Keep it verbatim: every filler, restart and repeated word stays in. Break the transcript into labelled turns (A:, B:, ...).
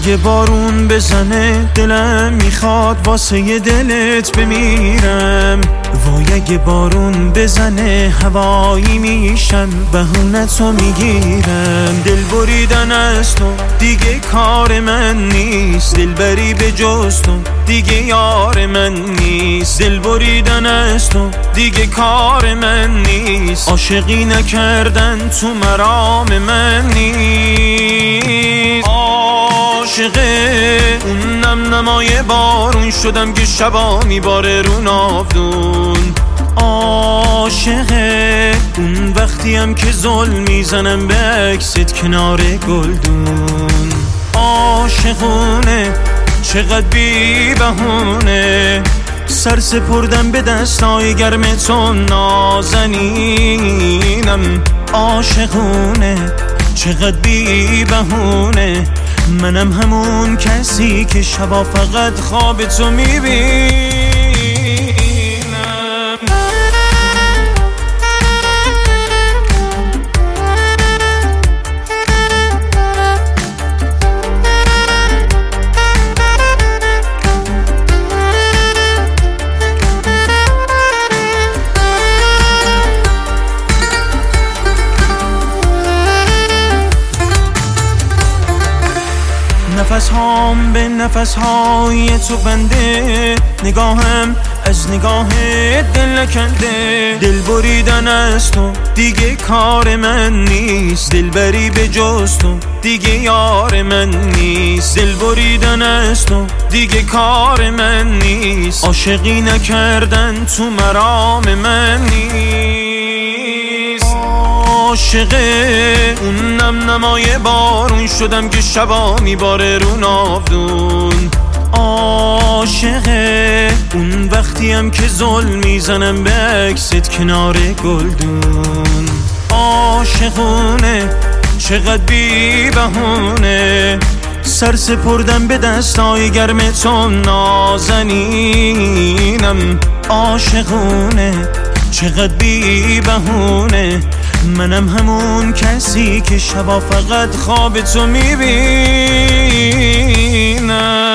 A: اگه بارون بزنه دلم میخواد واسه ی دلت بمیرم. وای اگه بارون بزنه هوایی میشم بهونتو میگیرم. دل بریدن از تو دیگه کار من نیست، دلبری به جز تو دیگه یار من نیست. دل بریدن از تو دیگه کار من نیست، عاشقی نکردن تو مرام من نیست. عاشقه اون نم نمای بارون شدم که شبا میباره رو ناودون. عاشقه اون وقتیم که ظلم میزنم به عکست کنار گلدون. عاشقونه چقدر بی بهونه سر سپردم به دستای گرم تو نازنینم. عاشقونه چقدر بی بهونه منم همون کسی که شبا فقط خواب تو میبینم. نفس هام به نفس های تو بنده، نگاهم از نگاه دل نکنده. دل بریدن از تو دیگه کار من نیست، دلبری به جز تو دیگه یار من نیست. دل بریدن از تو دیگه کار من نیست، عاشقی نکردن تو مرام من نیست. عاشقه اون نم نمای بارون شدم که شبا میباره رو ناودون. عاشقه اون وقتیم که ظلم میزنم به عکست کنار گلدون. عاشقونه چقدر بی بهونه سر سپردم به دستای گرم تو نازنینم. عاشقونه چقدر بی بهونه منم همون کسی که شبا فقط خواب تو میبینم.